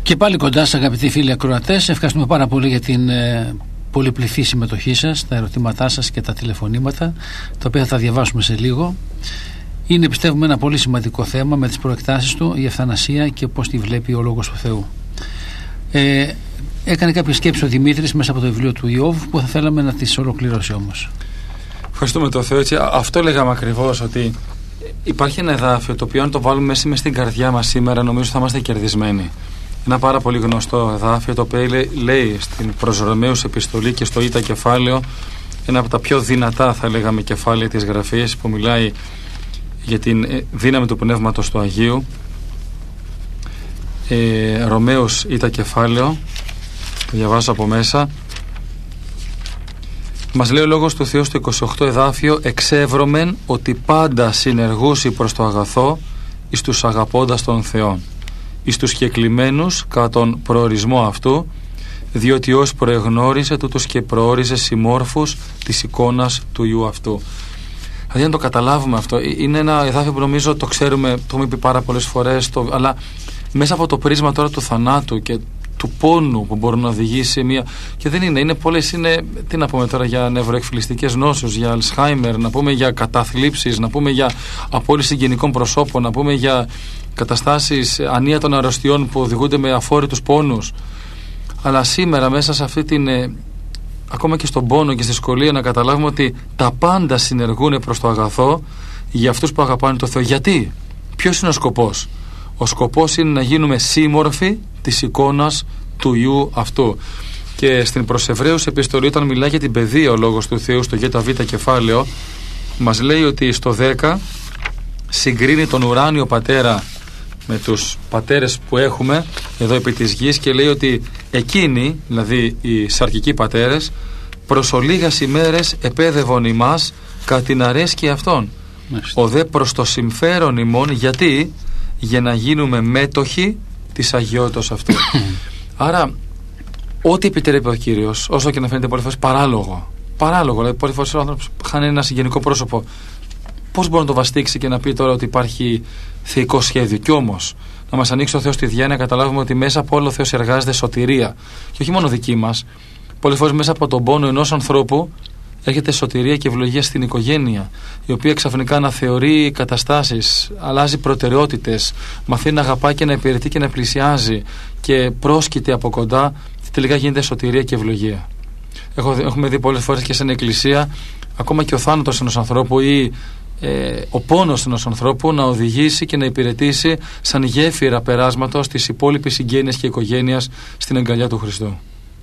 Και πάλι κοντά σας, αγαπητοί φίλοι ακροατές. Ευχαριστούμε πάρα πολύ για την πολυπληθή συμμετοχή σας, τα ερωτήματά σας και τα τηλεφωνήματα, τα οποία θα τα διαβάσουμε σε λίγο. Είναι, πιστεύουμε, ένα πολύ σημαντικό θέμα με τις προεκτάσεις του, η ευθανασία και πώς τη βλέπει ο Λόγος του Θεού. Έκανε κάποιες σκέψεις ο Δημήτρης μέσα από το βιβλίο του Ιώβ που θα θέλαμε να τις ολοκληρώσει όμως. Ευχαριστούμε τον Θεό. Έτσι, αυτό λέγαμε ακριβώς, ότι υπάρχει ένα εδάφιο το οποίο αν το βάλουμε μέσα στην καρδιά μας σήμερα, νομίζω θα είμαστε κερδισμένοι. Ένα πάρα πολύ γνωστό εδάφιο το οποίο λέει στην προς Ρωμαίους επιστολή και στο Ήτα κεφάλαιο, ένα από τα πιο δυνατά θα λέγαμε κεφάλαια της Γραφής, που μιλάει για την δύναμη του Πνεύματος του Αγίου. Ρωμαίους Ήτα κεφάλαιο, το διαβάζω από μέσα. Μας λέει ο Λόγος του Θεού στο 28 εδάφιο: «Εξεύρωμεν ότι πάντα συνεργούσι προς το αγαθό εις τους αγαπώντας των Θεών, εις τους κεκλημένους κατά τον προορισμό αυτού, διότι ως προεγνώριζε τούτος και προόριζε συμμόρφους της εικόνας του Υιού αυτού». Δηλαδή, να το καταλάβουμε αυτό, είναι ένα εδάφιο που νομίζω το ξέρουμε, το έχουμε πει πάρα πολλές φορές, αλλά μέσα από το πρίσμα τώρα του θανάτου και του πόνου που μπορεί να οδηγήσει μια. Και δεν είναι πολλές, τι να πούμε τώρα, για νευροεκφυλιστικές νόσους, για Αλσχάιμερ, να πούμε για καταθλίψεις, να πούμε για απόλυση γενικών προσώπων, να πούμε για καταστάσεις ανίατων αρρωστιών που οδηγούνται με αφόρητους πόνους. Αλλά σήμερα, μέσα σε αυτή την. Ακόμα και στον πόνο και στη δυσκολία, να καταλάβουμε ότι τα πάντα συνεργούν προς το αγαθό για αυτούς που αγαπάνε το Θεό. Γιατί? Ποιος είναι ο σκοπός? Ο σκοπός είναι να γίνουμε σύμμορφοι της εικόνας του Υιού αυτού. Και στην προς Εβραίους επιστολή, όταν μιλάει για την παιδεία ο Λόγος του Θεού στο ΓΒ κεφάλαιο, μας λέει ότι στο 10 συγκρίνει τον ουράνιο πατέρα με τους πατέρες που έχουμε εδώ επί της γης και λέει ότι εκείνοι, δηλαδή οι σαρκικοί πατέρες, προς ολίγας ημέρες επέδευον ημάς κατά την αρέσκεια αυτών. Ο δε προς το συμφέρον ημών, γιατί? Για να γίνουμε μέτοχοι της αγιότητας αυτού. Άρα ό,τι επιτρέπει ο Κύριος, όσο και να φαίνεται πολλές φορές παράλογο, δηλαδή πολλές φορές ο άνθρωπος χάνει ένα συγγενικό πρόσωπο, πώς μπορεί να το βαστίξει και να πει τώρα ότι υπάρχει θεϊκό σχέδιο? Κι όμως να μας ανοίξει ο Θεός τη διάνοια, να καταλάβουμε ότι μέσα από όλο ο Θεός εργάζεται σωτηρία, και όχι μόνο δική μας. Πολλές φορές μέσα από τον πόνο ενός ανθρώπου έρχεται σωτηρία και ευλογία στην οικογένεια, η οποία ξαφνικά αναθεωρεί καταστάσεις, αλλάζει προτεραιότητες, μαθαίνει να αγαπάει και να υπηρετεί και να πλησιάζει και πρόσκειται από κοντά, και τελικά γίνεται σωτηρία και ευλογία. Έχουμε δει πολλές φορές και στην εκκλησία, ακόμα και ο θάνατος ενός ανθρώπου ή ο πόνος ενός ανθρώπου να οδηγήσει και να υπηρετήσει σαν γέφυρα περάσματος της υπόλοιπης συγγένειας και οικογένειας στην αγκαλιά του Χριστού.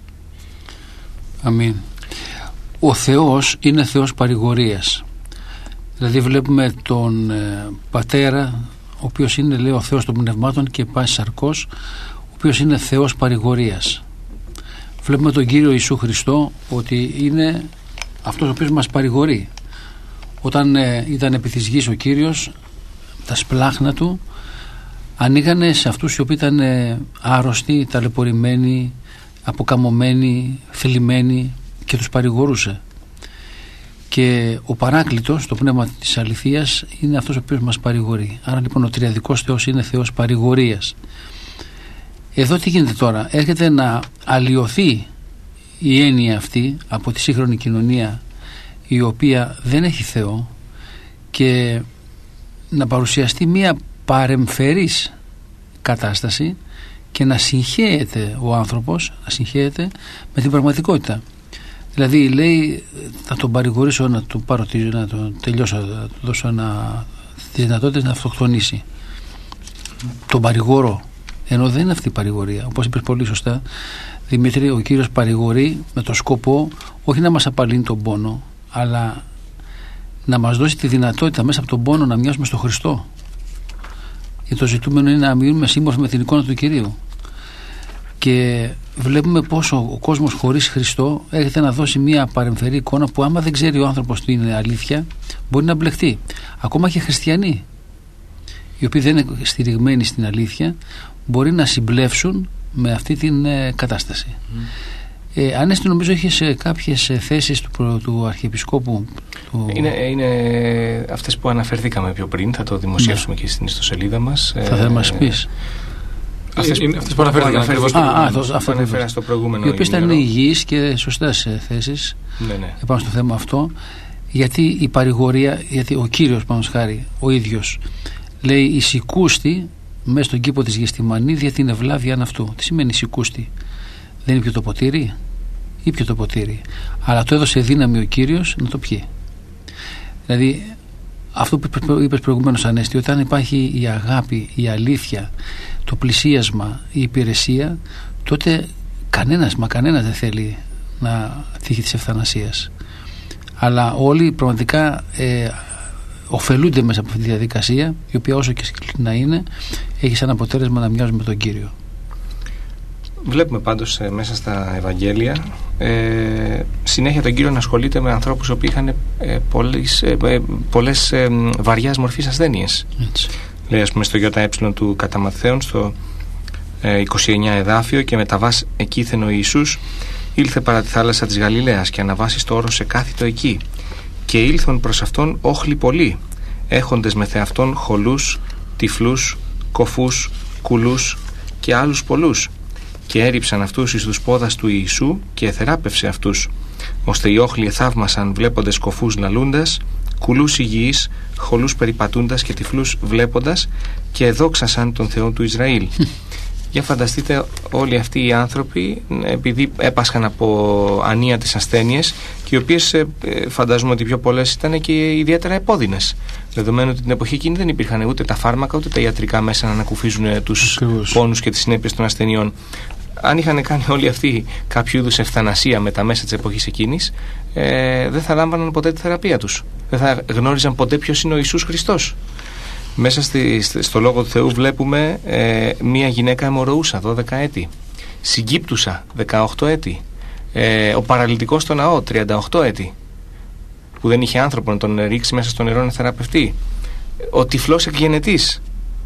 Αμήν. Ο Θεός είναι Θεός παρηγορίας. Δηλαδή βλέπουμε τον Πατέρα, ο οποίος είναι, λέει, ο Θεός των πνευμάτων και πάσης σαρκός, ο οποίος είναι Θεός παρηγορίας. Βλέπουμε τον Κύριο Ιησού Χριστό ότι είναι αυτός ο οποίος μας παρηγορεί. Όταν ήταν επί της γης ο Κύριος, τα σπλάχνα του ανοίγανε σε αυτούς οι οποίοι ήταν άρρωστοι, ταλαιπωρημένοι, αποκαμωμένοι, θλιμμένοι, και τους παρηγορούσε. Και ο Παράκλητος, το πνεύμα της αληθείας, είναι αυτός ο οποίος μας παρηγορεί. Άρα λοιπόν ο τριαδικός Θεός είναι Θεός παρηγορίας. Εδώ τι γίνεται τώρα? Έρχεται να αλλοιωθεί η έννοια αυτή από τη σύγχρονη κοινωνία, η οποία δεν έχει Θεό, και να παρουσιαστεί μια παρεμφερής κατάσταση και να συγχέεται ο άνθρωπος, να συγχέεται με την πραγματικότητα. Δηλαδή λέει, θα τον παρηγορήσω, να τον πάρω, να τον τελειώσω, να του δώσω τις δυνατότητες να αυτοκτονήσει. Τον παρηγορώ, ενώ δεν είναι αυτή η παρηγορία. Όπως είπες πολύ σωστά, Δημήτρη, ο Κύριος παρηγορεί με το σκοπό όχι να μας απαλύνει τον πόνο, αλλά να μας δώσει τη δυνατότητα μέσα από τον πόνο να μοιάζουμε στο Χριστό. Και το ζητούμενο είναι να μείνουμε σύμμορφοι με την εικόνα του Κυρίου. Και βλέπουμε πόσο ο κόσμος χωρίς Χριστό έρχεται να δώσει μια παρεμφερή εικόνα που, άμα δεν ξέρει ο άνθρωπος τι είναι αλήθεια, μπορεί να μπλεχτεί. Ακόμα και χριστιανοί, οι οποίοι δεν είναι στηριγμένοι στην αλήθεια, μπορεί να συμπλεύσουν με αυτή την κατάσταση. Ανέστη, νομίζω είχες κάποιες θέσεις του Αρχιεπισκόπου. Είναι αυτές που αναφερθήκαμε πιο πριν. Θα το δημοσιεύσουμε και στην ιστοσελίδα μας. Θα μας πεις. Αυτές που αναφέρθηκαν. Αυτό αναφέρα στο προηγούμενο. Οι οποίες ήταν υγιείς και σωστές θέσεις επάνω στο θέμα αυτό. Γιατί η παρηγορία, γιατί ο Κύριος, πάνω χάρη, ο ίδιος λέει «Ισικούστη μέσα στον κήπο της Γεστημανή δια την ευλάβεια αυτού». Τι σημαίνει ισικούστη? Δεν είναι πιο το ποτήρι? Ήπιο το ποτήρι, αλλά το έδωσε δύναμη ο Κύριος να το πιει. Δηλαδή αυτό που είπες προηγουμένως, Ανέστη, όταν υπάρχει η αγάπη, η αλήθεια, το πλησίασμα, η υπηρεσία, τότε κανένας δεν θέλει να τύχει της ευθανασίας. Αλλά όλοι πραγματικά ωφελούνται μέσα από αυτή τη διαδικασία, η οποία όσο και σκληρή να είναι, έχει σαν αποτέλεσμα να μοιάζουν με τον Κύριο. Βλέπουμε πάντως μέσα στα Ευαγγέλια συνέχεια τον Κύριο να ασχολείται με ανθρώπους που είχαν πολλές βαριάς μορφής ασθένειες. Λέει, ας πούμε, στο ΙΕ του κατά Ματθαίον, στο 29 εδάφιο, και μεταβάς εκείθεν ο Ιησούς, ήλθε παρά τη θάλασσα της Γαλιλαίας και αναβάσει στο όρος εκάθιτο εκεί. Και ήλθον προς αυτόν όχλοι πολλοί, έχοντες με θεαυτόν χολούς, τυφλούς, κοφούς, κουλούς και άλλους πολλούς. Και έριψαν αυτούς εις τους πόδας του Ιησού και εθεράπευσε αυτούς, ώστε οι όχλοι εθαύμασαν βλέποντες κοφούς λαλούντας, κουλούς υγιείς, χολούς περιπατούντας και τυφλούς βλέποντας, και εδόξασαν τον Θεό του Ισραήλ. Για φανταστείτε, όλοι αυτοί οι άνθρωποι, επειδή έπασχαν από ανίατες ασθένειες, και οι οποίες φαντάζομαι ότι πιο πολλές ήταν και ιδιαίτερα επώδυνες, δεδομένου ότι την εποχή εκείνη δεν υπήρχαν ούτε τα φάρμακα ούτε τα ιατρικά μέσα να ανακουφίζουν τους πόνους και τις συνέπειες των ασθενειών. Αν είχαν κάνει όλοι αυτοί κάποιο είδους ευθανασία με τα μέσα της εποχής εκείνης, δεν θα λάμβαναν ποτέ τη θεραπεία τους. Δεν θα γνώριζαν ποτέ ποιος είναι ο Ιησούς Χριστός. Μέσα στο Λόγο του Θεού βλέπουμε μία γυναίκα αιμορροούσα 12 έτη, συγκύπτουσα 18 έτη, ο παραλυτικός στο ναό 38 έτη, που δεν είχε άνθρωπο να τον ρίξει μέσα στο νερό να θεραπευτεί, ο τυφλός εκγενετής.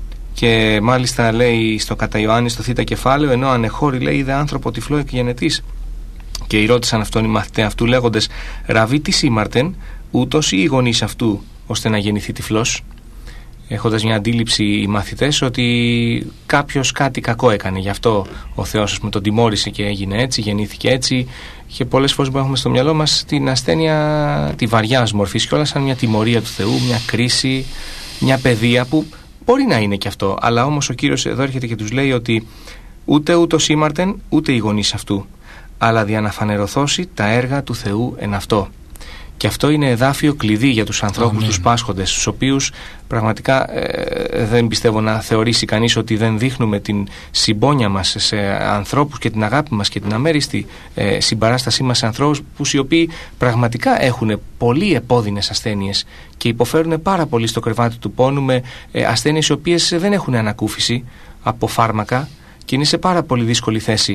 Και μάλιστα λέει στο κατά Ιωάννη στο θήτα κεφάλαιο, ενώ ανεχώρη λέει είδε άνθρωπο τυφλό εκγενετής. Και ρώτησαν αυτόν οι μαθητές αυτού λέγοντες, Ραβί, τι σήμαρτεν, ούτως ή οι γονείς αυτού, ώστε να γεννηθεί τυφλός? Έχοντας μια αντίληψη οι μαθητές ότι κάποιος κάτι κακό έκανε, γι' αυτό ο Θεός με τον τιμώρησε και έγινε έτσι, γεννήθηκε έτσι. Και πολλές φορές που έχουμε στο μυαλό μας την ασθένεια τη βαριάς μορφής και όλα σαν μια τιμωρία του Θεού, μια κρίση, μια παιδεία, που μπορεί να είναι και αυτό, αλλά όμως ο Κύριος εδώ έρχεται και τους λέει ότι ούτε ούτως ήμαρτεν ούτε οι γονείς αυτού, αλλά δια να φανερωθώσει τα έργα του Θεού εν αυτό. Και αυτό είναι εδάφιο κλειδί για τους ανθρώπους, τους πάσχοντες, στους οποίους πραγματικά δεν πιστεύω να θεωρήσει κανείς ότι δεν δείχνουμε την συμπόνια μας σε ανθρώπους και την αγάπη μας και την αμέριστη συμπαράστασή μας σε ανθρώπους οι οποίοι πραγματικά έχουν πολύ επώδυνες ασθένειες και υποφέρουν πάρα πολύ στο κρεβάτι του πόνου με ασθένειες οι οποίες δεν έχουν ανακούφιση από φάρμακα και είναι σε πάρα πολύ δύσκολη θέση.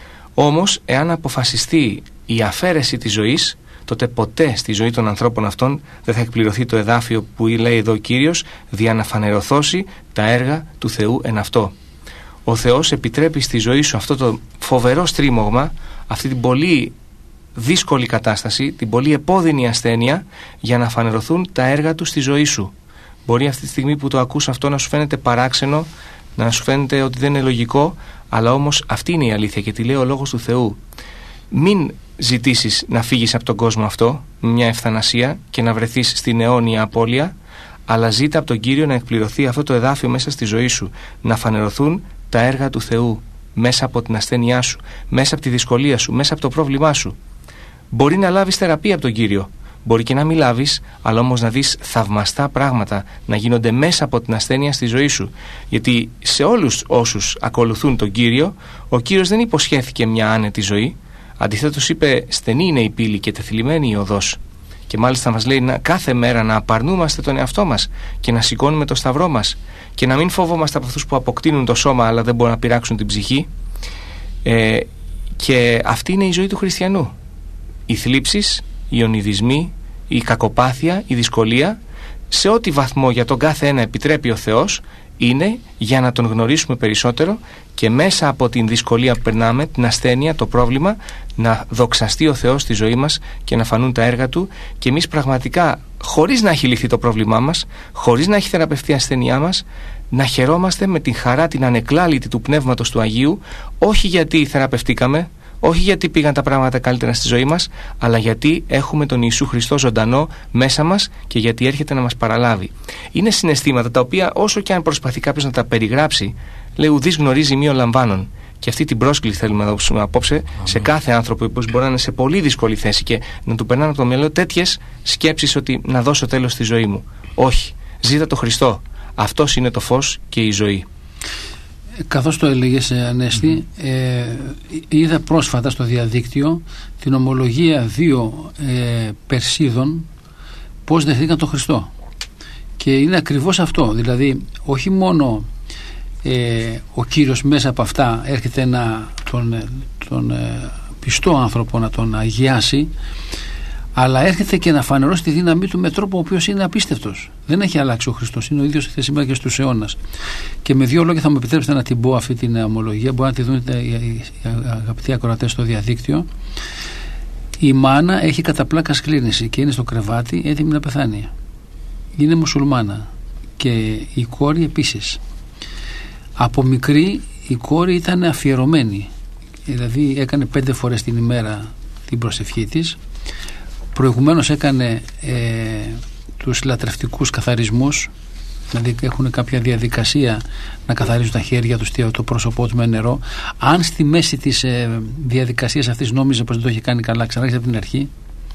Όμως, εάν αποφασιστεί η αφαίρεση της ζωής, τότε ποτέ στη ζωή των ανθρώπων αυτών δεν θα εκπληρωθεί το εδάφιο που λέει εδώ ο Κύριος, δια να φανερωθώσει τα έργα του Θεού εν αυτό. Ο Θεός επιτρέπει στη ζωή σου αυτό το φοβερό στρίμωγμα, αυτή την πολύ δύσκολη κατάσταση, την πολύ επώδυνη ασθένεια, για να φανερωθούν τα έργα του στη ζωή σου. Μπορεί αυτή τη στιγμή που το ακούς αυτό να σου φαίνεται παράξενο, να σου φαίνεται ότι δεν είναι λογικό, αλλά όμως αυτή είναι η αλήθεια και τη λέει ο Λόγος του Θεού. Μην ζητήσεις να φύγεις από τον κόσμο αυτό με μια ευθανασία και να βρεθείς στην αιώνια απώλεια, αλλά ζήτα από τον Κύριο να εκπληρωθεί αυτό το εδάφιο μέσα στη ζωή σου, να φανερωθούν τα έργα του Θεού μέσα από την ασθένειά σου, μέσα από τη δυσκολία σου, μέσα από το πρόβλημά σου. Μπορεί να λάβεις θεραπεία από τον Κύριο, μπορεί και να μην λάβεις, αλλά όμως να δεις θαυμαστά πράγματα να γίνονται μέσα από την ασθένεια στη ζωή σου. Γιατί σε όλους όσους ακολουθούν τον Κύριο, ο Κύριος δεν υποσχέθηκε μια άνετη ζωή. Αντιθέτως είπε, στενή είναι η πύλη και τεθλιμμένη η οδός. Και μάλιστα μας λέει κάθε μέρα να απαρνούμαστε τον εαυτό μας και να σηκώνουμε το σταυρό μας και να μην φοβόμαστε από αυτούς που αποκτήνουν το σώμα αλλά δεν μπορούν να πειράξουν την ψυχή. Και αυτή είναι η ζωή του χριστιανού. Οι θλίψεις, οι ονειδισμοί, η κακοπάθεια, η δυσκολία, σε ό,τι βαθμό για τον κάθε ένα επιτρέπει ο Θεός, είναι για να τον γνωρίσουμε περισσότερο και μέσα από την δυσκολία που περνάμε, την ασθένεια, το πρόβλημα, να δοξαστεί ο Θεός στη ζωή μας και να φανούν τα έργα Του και εμείς πραγματικά, χωρίς να έχει λυθεί το πρόβλημά μας, χωρίς να έχει θεραπευτεί η ασθένειά μας, να χαιρόμαστε με την χαρά την ανεκλάλητη του Πνεύματος του Αγίου, όχι γιατί θεραπευτήκαμε, όχι γιατί πήγαν τα πράγματα καλύτερα στη ζωή μας, αλλά γιατί έχουμε τον Ιησού Χριστό ζωντανό μέσα μας και γιατί έρχεται να μας παραλάβει. Είναι συναισθήματα τα οποία, όσο και αν προσπαθεί κάποιος να τα περιγράψει, λέει ουδής γνωρίζει μη ο λαμβάνων. Και αυτή την πρόσκληση θέλουμε να δώσουμε απόψε σε κάθε άνθρωπο που μπορεί να είναι σε πολύ δύσκολη θέση και να του περνάνε από το μυαλό τέτοιες σκέψεις ότι να δώσω τέλος στη ζωή μου. Όχι. Ζήτα το Χριστό. Αυτός είναι το φως και η ζωή. Καθώς το έλεγες, Ανέστη, είδα πρόσφατα στο διαδίκτυο την ομολογία 2 Περσίδων πώς δεχτήκαν τον Χριστό. Και είναι ακριβώς αυτό. Δηλαδή, όχι μόνο ο Κύριος μέσα από αυτά έρχεται τον πιστό άνθρωπο να τον αγιάσει, αλλά έρχεται και να φανερώσει τη δύναμή του με τρόπο ο οποίος είναι απίστευτος. Δεν έχει αλλάξει ο Χριστός, είναι ο ίδιος χθες σήμερα και στους αιώνας. Και με 2 λόγια θα μου επιτρέψετε να την πω αυτή την ομολογία, μπορεί να τη δουν οι αγαπητοί ακροατές στο διαδίκτυο. Η μάνα έχει κατά πλάκα σκλήνηση και είναι στο κρεβάτι έτοιμη να πεθάνει. Είναι μουσουλμάνα και η κόρη επίσης. Από μικρή η κόρη ήταν αφιερωμένη, δηλαδή έκανε 5 φορές την ημέρα την προσευχή της. Προηγουμένως έκανε τους λατρευτικούς καθαρισμούς, δηλαδή έχουν κάποια διαδικασία να καθαρίζουν τα χέρια τους, το πρόσωπό του με νερό. Αν στη μέση της διαδικασίας αυτής νόμιζε πως δεν το είχε κάνει καλά, ξανάρχισε από την αρχή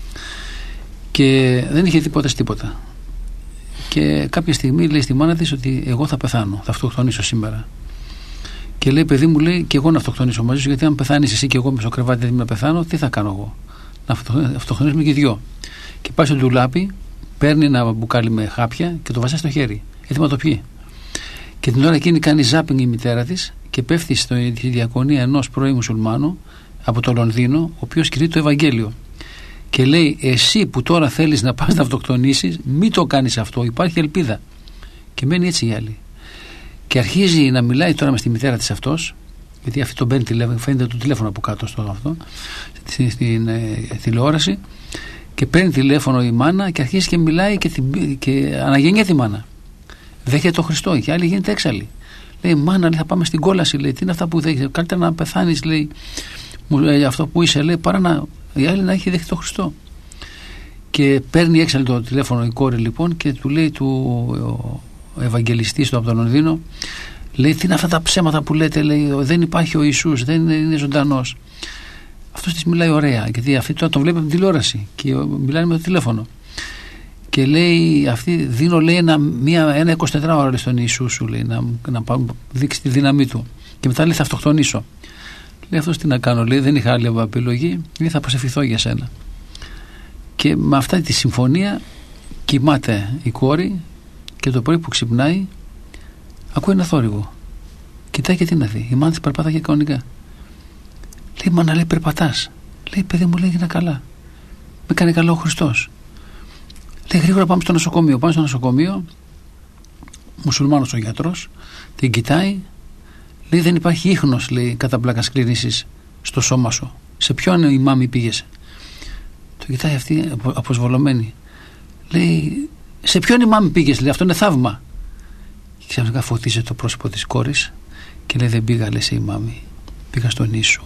και δεν είχε τίποτα. Και κάποια στιγμή λέει στη μάνα της ότι εγώ θα πεθάνω, θα αυτοκτονήσω σήμερα. Και λέει, παιδί μου, λέει, και εγώ να αυτοκτονήσω μαζί σου, γιατί αν πεθάνεις εσύ και εγώ με στο κρεβάτι να πεθάνω, τι θα κάνω εγώ? Να αυτοκτονήσουμε και οι δυο. Και πάει στο ντουλάπι, παίρνει ένα μπουκάλι με χάπια και το βάζει στο χέρι, έτοιμα το πιει. Και την ώρα εκείνη κάνει ζάπινγκ η μητέρα της και πέφτει στη διακονία ενός πρώην μουσουλμάνου από το Λονδίνο, ο οποίος κηρύττει το Ευαγγέλιο. Και λέει, εσύ που τώρα θέλεις να πας να αυτοκτονήσεις, μην το κάνεις αυτό, υπάρχει ελπίδα. Και μένει έτσι η άλλη. Και αρχίζει να μιλάει τώρα με τη μητέρα της αυτός, γιατί αυτή τον παίρνει τηλέφωνο, φαίνεται το τηλέφωνο από κάτω στην τηλεόραση, και παίρνει τηλέφωνο η μάνα και αρχίζει και μιλάει και αναγεννιέται η μάνα. Δέχεται το Χριστό και η άλλη γίνεται έξαλλη. Λέει, μάνα, λέει, θα πάμε στην κόλαση, λέει, τι είναι αυτά που δέχεται, καλύτερα να πεθάνεις, λέει, αυτό που είσαι, λέει, παρά η άλλη να έχει δεχτεί το Χριστό. Και παίρνει έξαλλη το τηλέφωνο η κόρη λοιπόν και του λέει ο Ευαγγελιστής του από τον Λονδίνο, λέει, τι είναι αυτά τα ψέματα που λέτε, λέει, δεν υπάρχει ο Ιησούς, δεν είναι ζωντανός. Αυτός της μιλάει ωραία, γιατί αυτή τώρα τον βλέπει από την τηλεόραση και μιλάει με το τηλέφωνο. Και λέει, αυτή δίνω, λέει, ένα 24ωρο στον Ιησού σου, λέει, να δείξει τη δύναμή του. Και μετά λέει, θα αυτοκτονήσω. Λέει, αυτός τι να κάνω, λέει, δεν είχα άλλη επιλογή, λέει, θα προσευχηθώ για σένα. Και με αυτή τη συμφωνία κοιμάται η κόρη και το πρωί που ξυπνάει ακούει ένα θόρυβο. Κοιτάει και τι να δει. Η μάνα της περπάταγε κανονικά. Λέει, μάνα, λέει, περπατάς. Λέει, παιδί μου, λέει, έγινα καλά. Με κάνει καλό ο Χριστός. Λέει, γρήγορα πάμε στο νοσοκομείο. Πάμε στο νοσοκομείο. Μουσουλμάνος ο γιατρός. Την κοιτάει. Λέει, δεν υπάρχει ίχνος, λέει, κατά πλάκα σκλήνησης στο σώμα σου. Σε ποιον η μάμη πήγεσαι? Το κοιτάει αυτή αποσβολωμένη. Λέει, σε ποιον η μάμη πήγες, λέει, αυτό είναι θαύμα. Και ξαφνικά φωτίζεται το πρόσωπο της κόρης και λέει, δεν πήγα, λέει, σε η μάμη, πήγα στον Ιησού.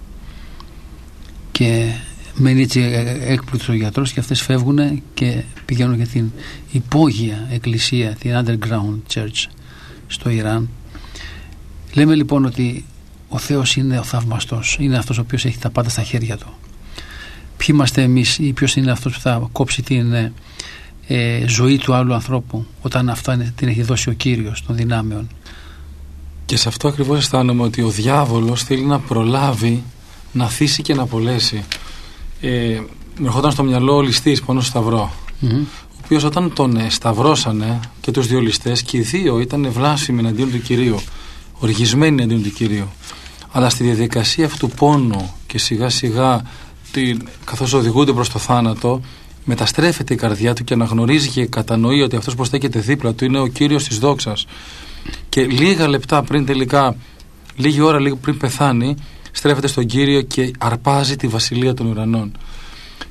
Και μένει έτσι έκπληκτος ο γιατρός και αυτές φεύγουν και πηγαίνουν για την υπόγεια εκκλησία, την underground church στο Ιράν. Λέμε λοιπόν ότι ο Θεός είναι ο θαυμαστός, είναι αυτός ο οποίος έχει τα πάντα στα χέρια του. Ποιοι είμαστε εμείς ή ποιος είναι αυτός που θα κόψει την ζωή του άλλου ανθρώπου όταν αυτά την έχει δώσει ο Κύριος των δυνάμεων? Και σε αυτό ακριβώς αισθάνομαι ότι ο διάβολος θέλει να προλάβει, να θύσει και να απολέσει. Με ερχόταν στο μυαλό ο ληστής πάνω στο σταυρό, ο οποίος όταν τον σταυρώσανε και τους δύο ληστές, και οι δύο ήταν βλάσφημοι εναντίον του Κυρίου, οργισμένοι εναντίον του Κυρίου, αλλά στη διαδικασία αυτού του πόνου και σιγά σιγά καθώς οδηγούνται προς το θάνατο, μεταστρέφεται η καρδιά του και αναγνωρίζει και κατανοεί ότι αυτός που στέκεται δίπλα του είναι ο Κύριος της δόξας. Και λίγα λεπτά πριν τελικά, λίγη ώρα λίγο πριν πεθάνει, στρέφεται στον Κύριο και αρπάζει τη βασιλεία των ουρανών.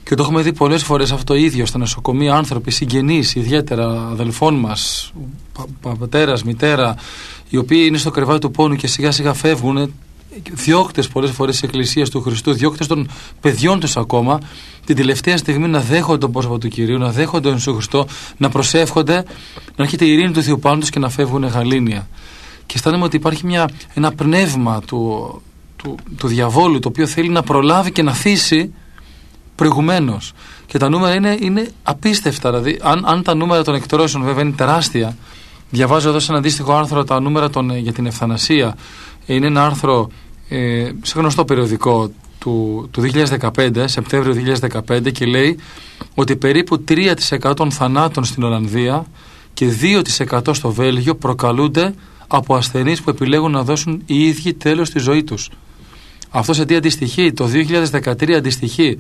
Και το έχουμε δει πολλές φορές αυτό το ίδιο στα νοσοκομεία, άνθρωποι, συγγενείς, ιδιαίτερα αδελφών μας, πατέρας, μητέρα, οι οποίοι είναι στο κρεβάτι του πόνου και σιγά σιγά φεύγουν, διώκτες πολλές φορές της Εκκλησίας του Χριστού, διώκτες των παιδιών τους ακόμα, την τελευταία στιγμή να δέχονται τον πρόσωπο του Κυρίου, να δέχονται τον Ιησού Χριστό, να προσεύχονται, να έρχεται η ειρήνη του Θεού πάνω τους και να φεύγουν γαλήνια. Και αισθάνομαι ότι υπάρχει ένα πνεύμα του διαβόλου, το οποίο θέλει να προλάβει και να θύσει προηγουμένως. Και τα νούμερα είναι απίστευτα. Δηλαδή, αν τα νούμερα των εκτρώσεων βέβαια είναι τεράστια, διαβάζω εδώ σε ένα αντίστοιχο άρθρο τα νούμερα για την ευθανασία. Είναι ένα άρθρο σε γνωστό περιοδικό του 2015, Σεπτέμβριο 2015, και λέει ότι περίπου 3% των θανάτων στην Ολλανδία και 2% στο Βέλγιο προκαλούνται από ασθενείς που επιλέγουν να δώσουν οι ίδιοι τέλος στη ζωή τους. Αυτό σε τι αντιστοιχεί? Το 2013 αντιστοιχεί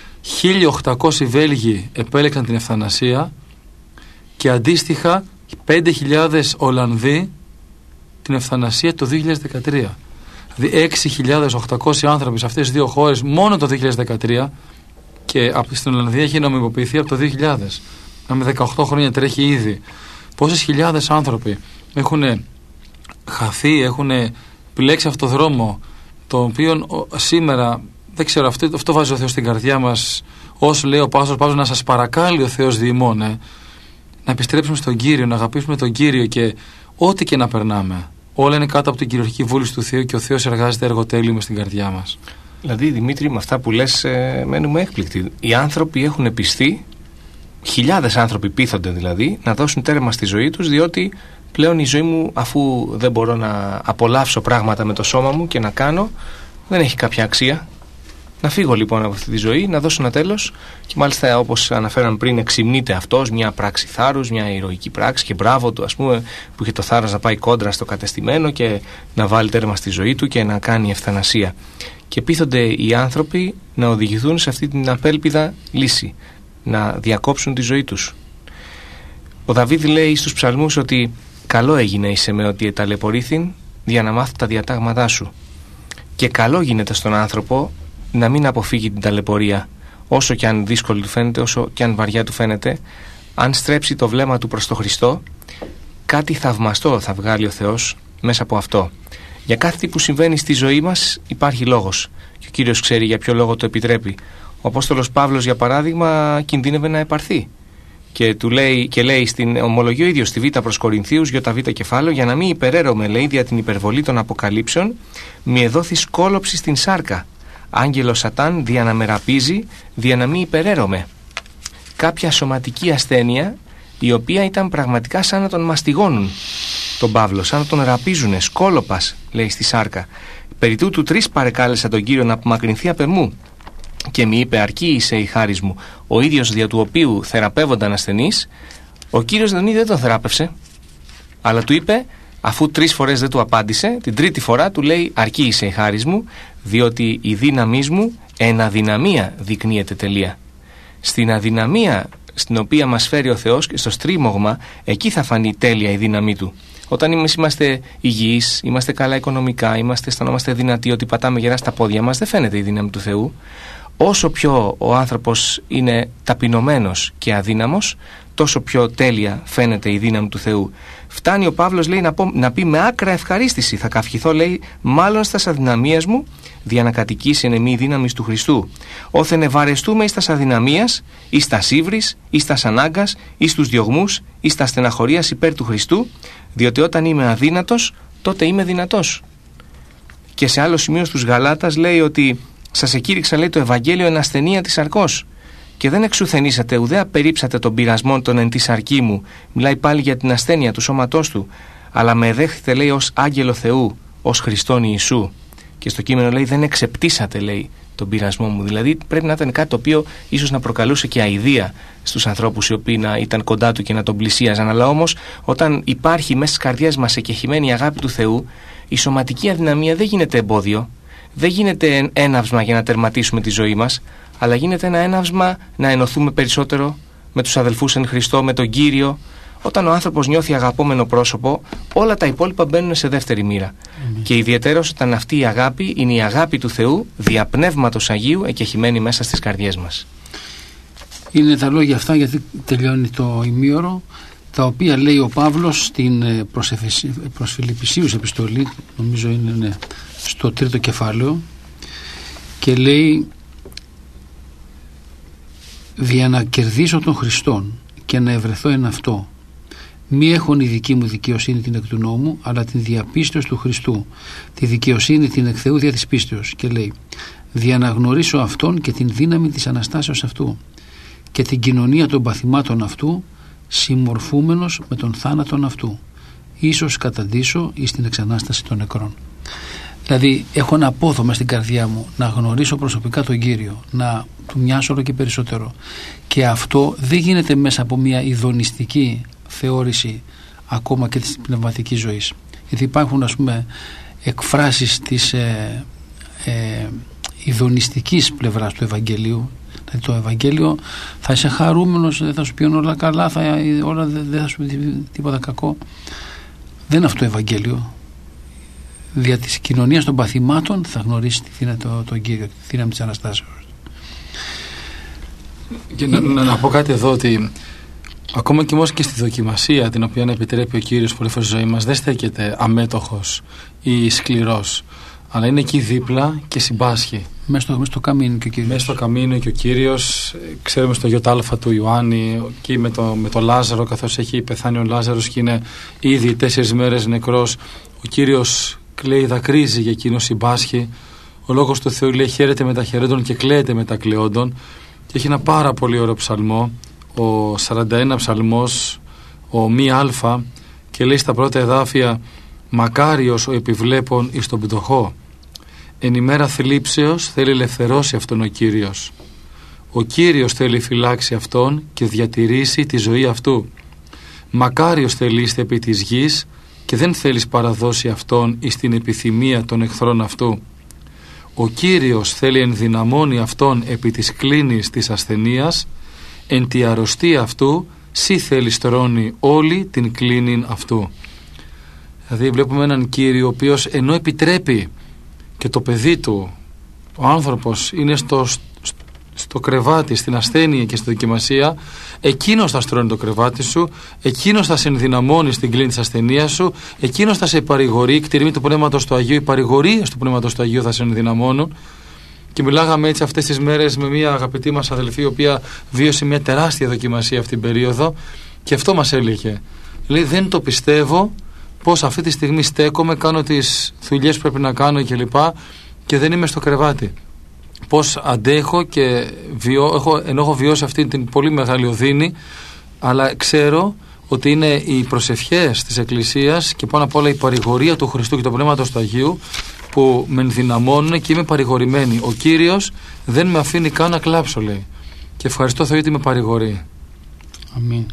1.800 Βέλγοι επέλεξαν την ευθανασία και αντίστοιχα 5.000 Ολλανδοί την ευθανασία το 2013. Δηλαδή 6.800 άνθρωποι σε αυτές τις δύο χώρες μόνο το 2013, και στην Ολλανδία έχει νομιμοποιηθεί από το 2000. Με 18 χρόνια τρέχει ήδη. Πόσες χιλιάδες άνθρωποι έχουν χαθεί, έχουν επιλέξει αυτό το δρόμο, το οποίο σήμερα, δεν ξέρω, αυτό βάζει ο Θεός στην καρδιά μας, όσο λέει ο Πάστορ Παύλος, να σας παρακάλει ο Θεός διημών, να επιστρέψουμε στον Κύριο, να αγαπήσουμε τον Κύριο, και ό,τι και να περνάμε, όλα είναι κάτω από την κυριαρχική βούληση του Θεού και ο Θεός εργάζεται εργοτέλειο μες στην καρδιά μας. Δηλαδή, Δημήτρη, με αυτά που λες μένουμε έκπληκτοι. Οι άνθρωποι έχουν πιστεί, χιλιάδες άνθρωποι πείθονται δηλαδή, να δώσουν τέρμα στη ζωή τους, διότι πλέον η ζωή μου, αφού δεν μπορώ να απολαύσω πράγματα με το σώμα μου και να κάνω, δεν έχει κάποια αξία. Να φύγω λοιπόν από αυτή τη ζωή, να δώσω ένα τέλος, και μάλιστα, όπως αναφέραμε πριν, εξυμνείται αυτός, μια πράξη θάρρους, μια ηρωική πράξη, και μπράβο του, ας πούμε, που είχε το θάρρος να πάει κόντρα στο κατεστημένο και να βάλει τέρμα στη ζωή του και να κάνει ευθανασία. Και πείθονται οι άνθρωποι να οδηγηθούν σε αυτή την απέλπιδα λύση, να διακόψουν τη ζωή τους. Ο Δαβίδ λέει στους ψαλμούς ότι «Καλό έγινε είσαι με ότι εταλαιπωρήθην, για να μάθω τα διατάγματά σου». Και καλό γίνεται στον άνθρωπο να μην αποφύγει την ταλαιπωρία, όσο και αν δύσκολη του φαίνεται, όσο και αν βαριά του φαίνεται. Αν στρέψει το βλέμμα του προς τον Χριστό, κάτι θαυμαστό θα βγάλει ο Θεός μέσα από αυτό. Για κάθε τι που συμβαίνει στη ζωή μας υπάρχει λόγος, και ο Κύριος ξέρει για ποιο λόγο το επιτρέπει. Ο Απόστολος Παύλος, για παράδειγμα, κινδύνευε να επαρθεί, και λέει στην ομολογία ο ίδιος στη Β' προς Κορινθίους, ΙΒ κεφάλαιο, για να μην υπεραίρομαι, λέει, δια την υπερβολή των αποκαλύψεων, μη εδόθη σκόλοψη στην σάρκα. Άγγελος Σατάν δια να με ραπίζει, δια να μην υπεραίρομαι. Κάποια σωματική ασθένεια, η οποία ήταν πραγματικά σαν να τον μαστιγώνουν τον Παύλο, σαν να τον ραπίζουνε, σκόλοπας, λέει στη σάρκα. Περί τούτου 3 παρεκάλεσα τον Κύριο να απομακρυνθεί απ' εμού, και μη είπε αρκεί είσαι η χάρις μου. Ο ίδιος δια του οποίου θεραπεύονταν ασθενείς, ο Κύριος δεν τον θεράπευσε, αλλά του είπε, αφού 3 φορές δεν του απάντησε, την 3η φορά του λέει αρκεί είσαι η χάρις μου, διότι η δύναμής μου εν αδυναμία δεικνύεται τελεία. Στην αδυναμία στην οποία μας φέρει ο Θεός και στο στρίμωγμα, εκεί θα φανεί τέλεια η δύναμή του. Όταν εμείς είμαστε υγιείς, είμαστε καλά οικονομικά, αισθανόμαστε δυνατοί, ότι πατάμε γερά στα πόδια μας, δεν φαίνεται η δύναμη του Θεού. Όσο πιο ο άνθρωπος είναι ταπεινωμένος και αδύναμος, τόσο πιο τέλεια φαίνεται η δύναμη του Θεού. Φτάνει ο Παύλος, λέει, να πει με άκρα ευχαρίστηση, θα καυχηθώ, λέει, μάλλον στας αδυναμίας μου, δια να κατοικήσει εν εμή η δύναμη του Χριστού. Όθεν ευαρεστούμε εις τας αδυναμίας, εις τας ύβρις, εις τας ανάγκας, εις τους διωγμούς, εις τας στεναχωρίας υπέρ του Χριστού, διότι όταν είμαι αδύνατος, τότε είμαι δυνατός. Και σε άλλο σημείο στους Γαλάτας λέει ότι σας εκήρυξα, λέει, το Ευαγγέλιο εν ασθενεία της σαρκός, και δεν εξουθενήσατε ουδέ απερίψατε τον πειρασμόν των εν τη σαρκή μου. Μιλάει πάλι για την ασθένεια του σώματός του, αλλά με δέχθητε, λέει, ως άγγελο Θεού, ως Χριστόν Ιησού. Και στο κείμενο λέει δεν εξεπτήσατε, λέει, τον πειρασμό μου. Δηλαδή πρέπει να ήταν κάτι το οποίο ίσως να προκαλούσε και αηδία στους ανθρώπους οι οποίοι να ήταν κοντά του και να τον πλησίαζαν. Αλλά όμως όταν υπάρχει μέσα στις καρδιές μας εκεχημένη η αγάπη του Θεού, η σωματική αδυναμία δεν γίνεται εμπόδιο, δεν γίνεται έναυσμα για να τερματίσουμε τη ζωή μας, αλλά γίνεται ένα έναυσμα να ενωθούμε περισσότερο με τους αδελφούς εν Χριστώ, με τον Κύριο. Όταν ο άνθρωπος νιώθει αγαπόμενο πρόσωπο, όλα τα υπόλοιπα μπαίνουν σε δεύτερη μοίρα. Και ιδιαιτέρως όταν αυτή η αγάπη είναι η αγάπη του Θεού, δια Πνεύματος Αγίου, εκεχημένη μέσα στις καρδιές μας. Είναι τα λόγια αυτά, γιατί τελειώνει το ημίωρο, τα οποία λέει ο Παύλος στην προς Φιλιππισίους επιστολή, νομίζω είναι στο 3ο κεφάλαιο, και λέει: «Δια να κερδίσω τον Χριστόν και να ευρεθώ εν αυτό, μη έχουν η δική μου δικαιοσύνη την εκ του νόμου, αλλά την διαπίστεως του Χριστού, τη δικαιοσύνη την εκ Θεού δια της πίστεως». Και λέει: «Δια να γνωρίσω Αυτόν και την δύναμη της Αναστάσεως Αυτού και την κοινωνία των παθημάτων Αυτού, συμμορφούμενος με τον θάνατον Αυτού, ίσως καταντήσω εις την εξανάσταση των νεκρών». Δηλαδή έχω ένα απόθωμα στην καρδιά μου να γνωρίσω προσωπικά τον Κύριο, να του μοιάσω όλο και περισσότερο, και αυτό δεν γίνεται μέσα από μια ειδονιστική θεώρηση ακόμα και της πνευματικής ζωής, γιατί υπάρχουν, ας πούμε, εκφράσεις της ειδονιστικής πλευράς του Ευαγγελίου. Δηλαδή το Ευαγγέλιο θα είσαι χαρούμενος, δεν θα σου πει όλα καλά, δεν θα σου πει τίποτα κακό. Δεν είναι αυτό το Ευαγγέλιο. Δια της κοινωνίας των παθημάτων θα γνωρίσει τον Κύριο, τη δύναμη της Αναστάσεως. Και να πω κάτι εδώ, ότι ακόμα και στη δοκιμασία την οποία επιτρέπει ο Κύριος πολλές φορές στη ζωή μας, δεν στέκεται αμέτωχος ή σκληρός, αλλά είναι εκεί δίπλα και συμπάσχει. Μέσα στο καμίνο και ο Κύριος. Μέσα στο καμίνο και ο Κύριος. Ξέρουμε στο ΙΑ του Ιωάννη, εκεί με το Λάζαρο, καθώς έχει πεθάνει ο Λάζαρος και είναι ήδη 4 μέρες νεκρός, ο Κύριος κλαίει, δακρύζει, για εκείνο συμπάσχει. Ο Λόγος του Θεού λέει: «Χαίρεται με τα χαιρέντων και κλαίεται με τα κλαιόντων». Και έχει ένα πάρα πολύ ωραίο ψαλμό, ο 41 ψαλμός, ο μη αλφα, και λέει στα πρώτα εδάφια: «Μακάριος ο επιβλέπων εις τον πτωχό, εν ημέρα θλίψεως θέλει ελευθερώσει αυτόν ο Κύριος. Ο Κύριος θέλει φυλάξει αυτόν και διατηρήσει τη ζωή αυτού. Μακάριος θελείστε επί της γης και δεν θέλεις παραδώσει αυτόν εις την επιθυμία των εχθρών αυτού. Ο Κύριος θέλει ενδυναμώνει αυτόν επί της κλίνης της ασθενείας, εν τη αρρωστία αυτού σύ θέλει στρώνει όλη την κλίνην αυτού». Δηλαδή βλέπουμε έναν Κύριο ο οποίος, ενώ επιτρέπει και το παιδί του, ο άνθρωπος είναι στο κρεβάτι, στην ασθένεια και στη δοκιμασία, εκείνος θα στρώνει το κρεβάτι σου, εκείνος θα σε ενδυναμώνει στην κλίνη της ασθενείας σου, εκείνος θα σε παρηγορεί, κτηρμή του Πνεύματος του Αγίου, οι παρηγορίες του Πνεύματος του Αγίου θα σε ενδυναμώνουν. Και μιλάγαμε έτσι αυτές τις μέρες με μια αγαπητή μας αδελφή, η οποία βίωσε μια τεράστια δοκιμασία αυτήν την περίοδο, και αυτό μας έλεγε. Λέει: «Δεν το πιστεύω πως αυτή τη στιγμή στέκομαι, κάνω τις δουλειές που πρέπει να κάνω κλπ. Και δεν είμαι στο κρεβάτι. Πως αντέχω και ενώ έχω βιώσει αυτή την πολύ μεγάλη οδύνη, αλλά ξέρω ότι είναι οι προσευχές της Εκκλησίας και πάνω απ' όλα η παρηγορία του Χριστού και του Πνεύματος του Αγίου που με ενδυναμώνουν και είμαι παρηγορημένη. Ο Κύριος δεν με αφήνει καν να κλάψω», λέει. Και ευχαριστώ Θεό γιατί με παρηγορεί. Αμήν.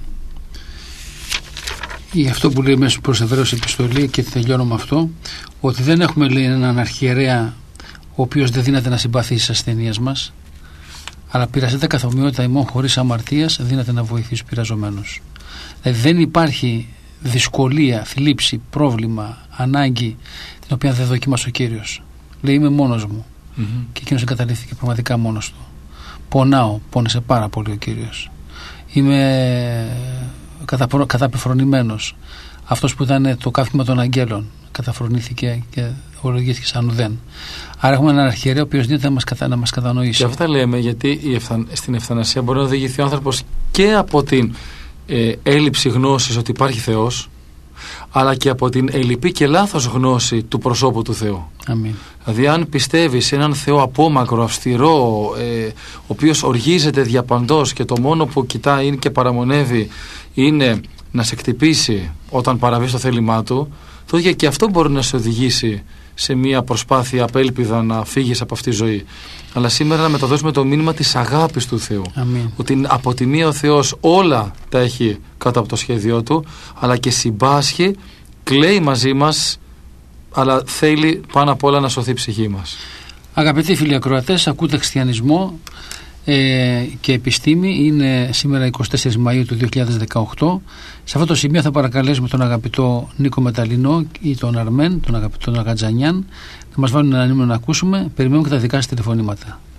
Γι' αυτό που λέει μέσα προς Εβραίους επιστολή, και τελειώνω με αυτό, ότι δεν έχουμε, λέει, έναν αρχιερέα ο οποίος δεν δύναται να συμπαθεί στις ασθενείες μας, αλλά πειραζέται καθ' ομοιότητα ημών χωρίς αμαρτίας, δύναται να βοηθήσει τους πειραζομένους. Δηλαδή δεν υπάρχει δυσκολία, θλίψη, πρόβλημα, ανάγκη την οποία δεν δοκίμασε ο Κύριος. Λέει: «Είμαι μόνος μου». Και εκείνος εγκαταλείφθηκε πραγματικά μόνος του. Πονάω, πόνεσε πάρα πολύ ο Κύριος. Είμαι καταπεφρονημένος. Αυτός που ήταν το καύχημα των αγγέλων καταφρονήθηκε και ολογήθηκε σαν ουδέν. Άρα έχουμε έναν αρχιερέα ο οποίος δίνεται να μας κατανοήσει. Και αυτά λέμε γιατί στην ευθανασία μπορεί να οδηγηθεί ο άνθρωπος και από την έλλειψη γνώσης ότι υπάρχει Θεός, αλλά και από την ελλειπή και λάθος γνώση του προσώπου του Θεού. Αμήν. Δηλαδή αν πιστεύεις σε έναν Θεό απόμακρο, αυστηρό, ο οποίος οργίζεται διαπαντός και το μόνο που κοιτάει και παραμονεύει είναι να σε χτυπήσει όταν παραβείς το θέλημά του, τότε και αυτό μπορεί να σε οδηγήσει σε μια προσπάθεια απέλπιδα να φύγεις από αυτή τη ζωή. Αλλά σήμερα να μεταδώσουμε το μήνυμα της αγάπης του Θεού. Αμήν. Ότι από τη μία ο Θεός όλα τα έχει κάτω από το σχέδιό του, αλλά και συμπάσχει, κλαίει μαζί μας, αλλά θέλει πάνω απ' όλα να σωθεί η ψυχή μας. Αγαπητοί φίλοι ακροατές, ακούτε Χριστιανισμό και Επιστήμη. Είναι σήμερα 24 Μαΐου του 2018. Σε αυτό το σημείο θα παρακαλέσουμε τον αγαπητό Νίκο Μεταλλινό ή τον Αρμέν, τον αγαπητό Αγατζανιάν, να μας βάλουν ένα νούμερο να ακούσουμε. Περιμένουμε και τα δικά σας τηλεφωνήματα.